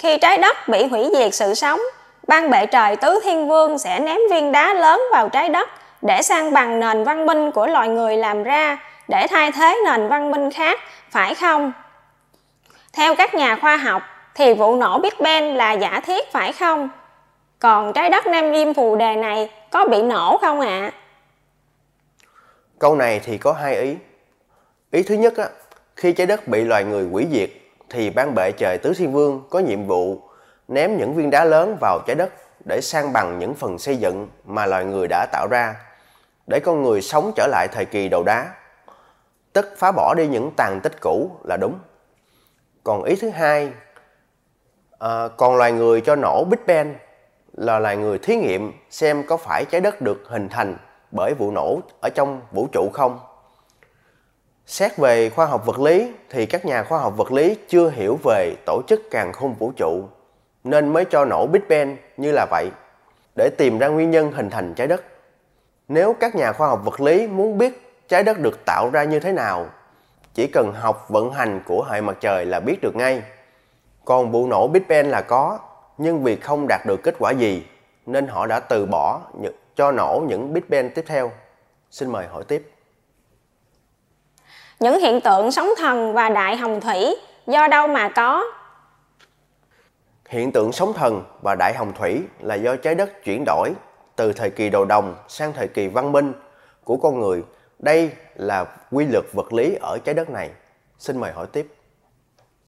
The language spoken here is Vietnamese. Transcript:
Khi trái đất bị hủy diệt sự sống, ban bệ trời Tứ Thiên Vương sẽ ném viên đá lớn vào trái đất để san bằng nền văn minh của loài người làm ra, để thay thế nền văn minh khác, phải không? Theo các nhà khoa học thì vụ nổ Big Bang là giả thiết, phải không? Còn trái đất Nam Diêm Phù Đề này có bị nổ không ạ? Câu này thì có hai ý. Ý thứ nhất, khi trái đất bị loài người hủy diệt thì ban bệ trời Tứ Thiên Vương có nhiệm vụ ném những viên đá lớn vào trái đất để san bằng những phần xây dựng mà loài người đã tạo ra, để con người sống trở lại thời kỳ đầu đá, tức phá bỏ đi những tàn tích cũ là đúng. Còn ý thứ hai, còn loài người cho nổ Big Bang là loài người thí nghiệm xem có phải trái đất được hình thành bởi vụ nổ ở trong vũ trụ không. Xét về khoa học vật lý thì các nhà khoa học vật lý chưa hiểu về tổ chức càn khôn vũ trụ, nên mới cho nổ Big Bang như là vậy, để tìm ra nguyên nhân hình thành trái đất. Nếu các nhà khoa học vật lý muốn biết trái đất được tạo ra như thế nào, chỉ cần học vận hành của hệ mặt trời là biết được ngay. Còn vụ nổ Big Bang là có, nhưng vì không đạt được kết quả gì nên họ đã từ bỏ cho nổ những Big Bang tiếp theo. Xin mời hỏi tiếp. Những hiện tượng sóng thần và đại hồng thủy do đâu mà có? Hiện tượng sóng thần và đại hồng thủy là do trái đất chuyển đổi từ thời kỳ đầu đồng sang thời kỳ văn minh của con người. Đây là quy luật vật lý ở trái đất này. Xin mời hỏi tiếp.